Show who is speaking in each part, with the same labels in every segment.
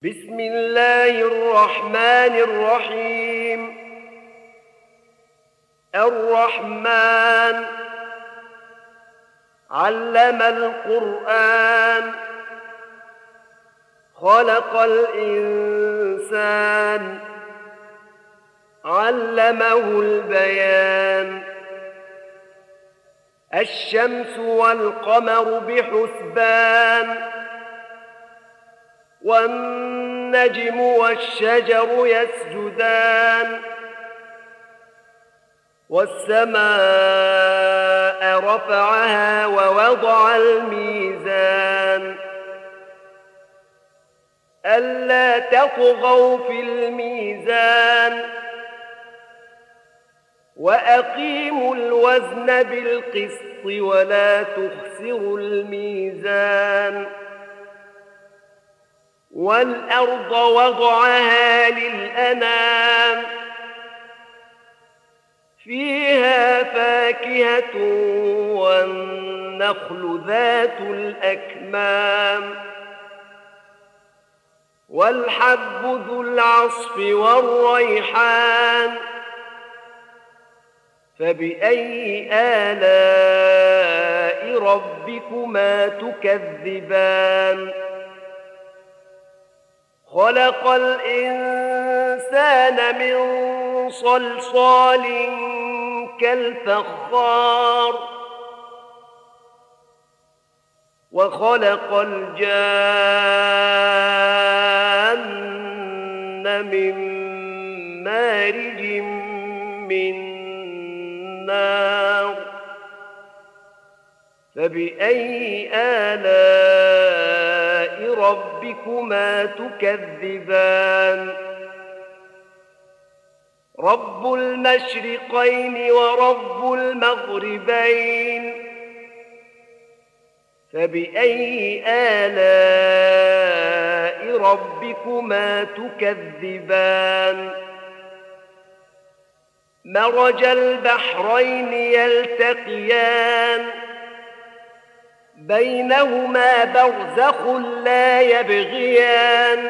Speaker 1: بسم الله الرحمن الرحيم. الرحمن علم القرآن، خلق الإنسان، علمه البيان. الشمس والقمر بحسبان، والنجم والشجر يسجدان. والسماء رفعها ووضع الميزان، ألا تطغوا في الميزان، وأقيموا الوزن بالقسط ولا تخسروا الميزان. والأرض وضعها للأنام، فيها فاكهة والنخل ذات الأكمام، والحب ذو العصف والريحان. فبأي آلاء ربكما تكذبان؟ خلق الإنسان من صلصال كالفخار، وخلق الجان من مارج من نار. فبأي آلاء ربكما تكذبان؟ رب المشرقين ورب المغربين. فبأي آلاء ربكما تكذبان؟ مرج البحرين يلتقيان، بينهما برزخ لا يبغيان.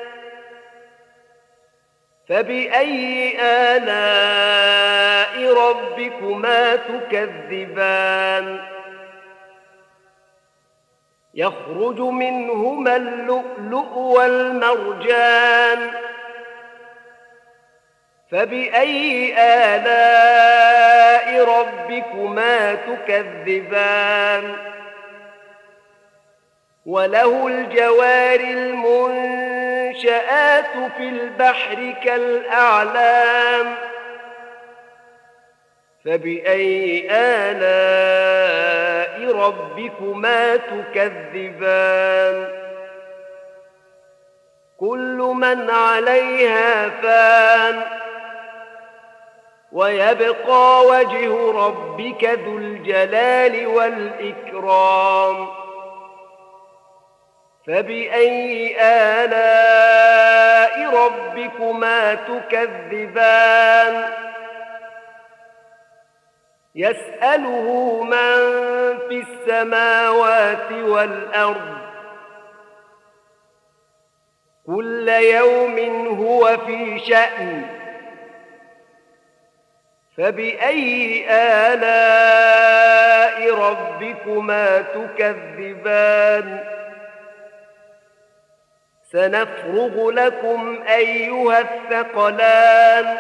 Speaker 1: فبأي آلاء ربكما تكذبان؟ يخرج منهما اللؤلؤ والمرجان. فبأي آلاء ربكما تكذبان؟ وله الجوار المنشآت في البحر كالأعلام. فبأي آلاء ربكما تكذبان؟ كل من عليها فان، ويبقى وجه ربك ذو الجلال والإكرام. فبأي آلاء ربكما تكذبان؟ يسأله من في السماوات والأرض، كل يوم هو في شأن. فبأي آلاء ربكما تكذبان؟ سنفرغ لكم أيها الثقلان.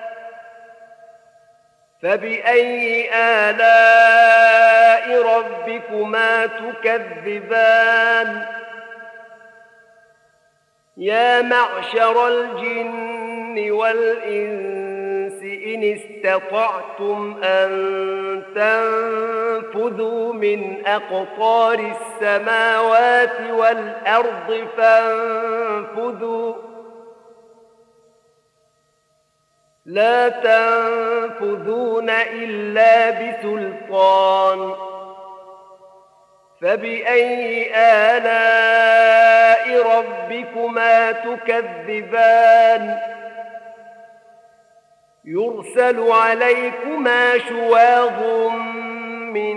Speaker 1: فبأي آلاء ربكما تكذبان؟ يا معشر الجن والإنس إن استطعتم أن تنفذوا من أقطار السماوات والأرض فانفذوا، لا تنفذون إلا بسلطان. فبأي آلاء ربكما تكذبان؟ يرسل عليكما شواظ من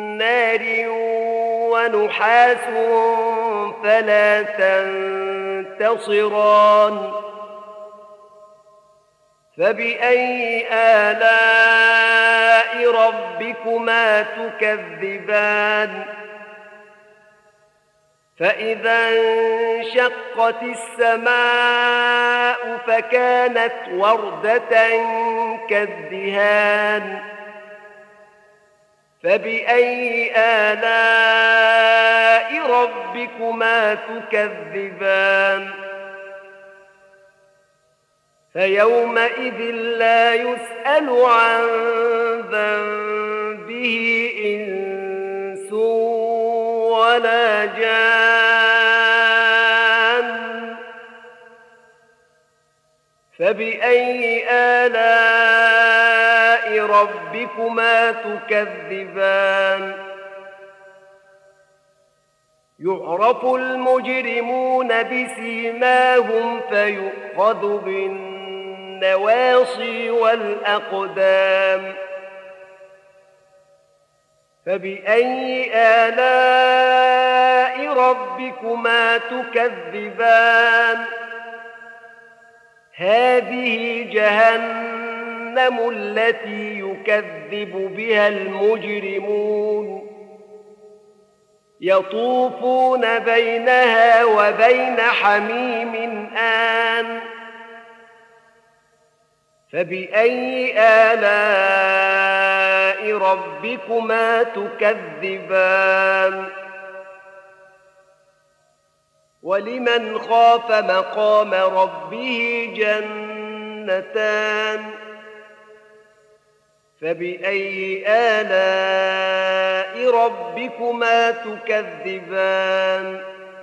Speaker 1: نار ونحاس فلا ينتصران فبأي آلاء ربكما تكذبان فإذا انشقت السماء فكانت وردة كالدهان فبأي آلاء ربكما تكذبان فيومئذ لا يسأل عن ذنبه إنس ولا جان فبأي آلاء ربكما تكذبان يعرف المجرمون بسيماهم فيؤخذ بالنواصي والأقدام فبأي آلاء ربكما تكذبان هذه جهنم التي يكذب بها المجرمون يطوفون بينها وبين حميم آن فبأي آلاء ربكما تكذبان ولمن خاف مقام ربه جنتان فبأي آلاء ربكما تكذبان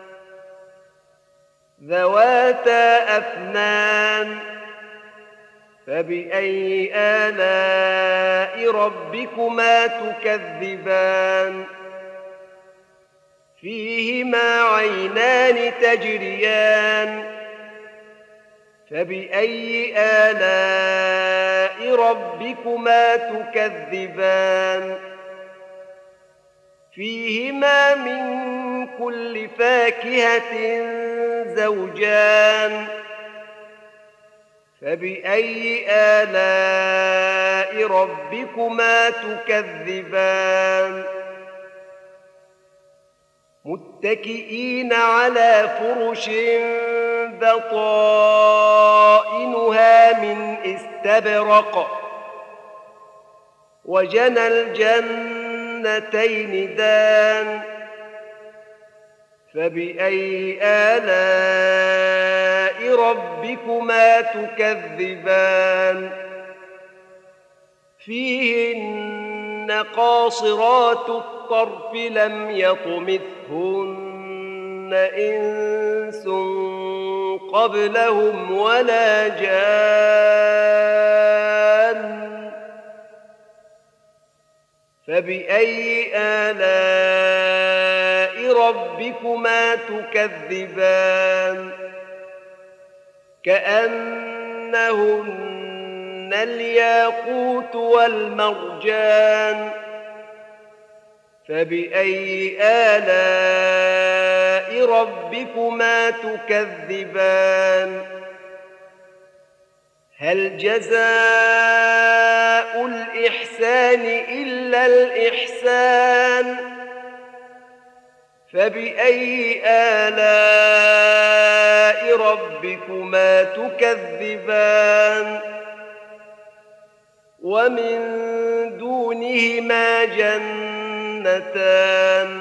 Speaker 1: ذواتا أفنان فبأي آلاء ربكما تكذبان فيهما عينان تجريان فبأي آلاء ربكما تكذبان فيهما من كل فاكهة زوجان فبأي آلاء ربكما تكذبان متكئين على فرش بطائنها من استبرق وجنى الجنتين دان فبأي آلاء ربكما تكذبان فيهن قاصرات الطرف لم يطمثهن إنس قبلهم ولا جان فبأي آلاء ربكما تكذبان كأنهن الياقوت والمرجان فبأي آلاء ربكما تكذبان هل جزاء الإحسان إلا الإحسان فبأي آلاء ربكما تكذبان ومن دونهما جنتان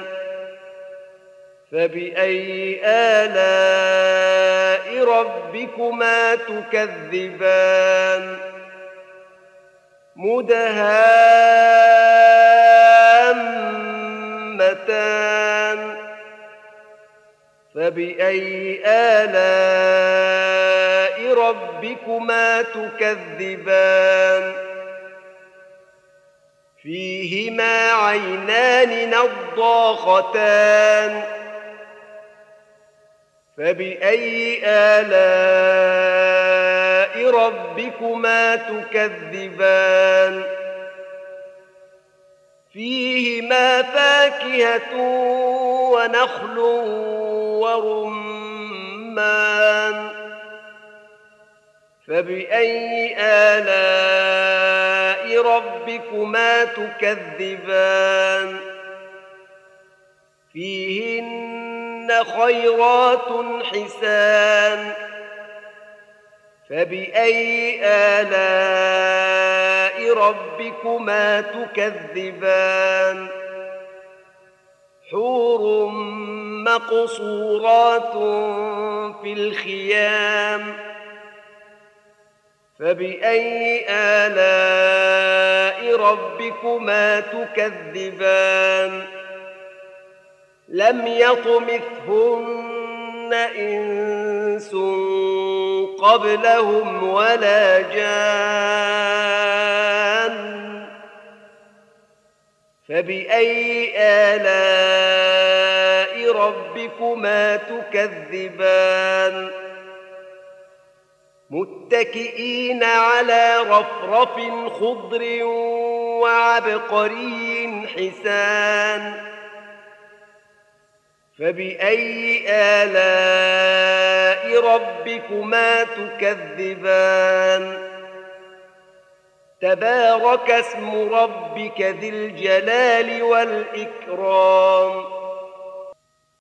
Speaker 1: فبأي آلاء ربكما تكذبان مدهامتان فبأي آلاء ربكما تكذبان فيهما عينان نضاختان فبأي آلاء ربكما تكذبان فيهما فاكهة ونخل ورمان رمان فبأي آلاء ربكما تكذبان فيهن خيرات حسان فبأي آلاء ربكما تكذبان حور مقصورات في الخيام فبأي آلاء ربكما تكذبان لم يطمثهن إنس قبلهم ولا جان فبأي آلاء ربكما تكذبان متكئين على رفرف خضر وعبقري حسان فبأي آلاء ربكما تكذبان تبارك اسم ربك ذي الجلال والإكرام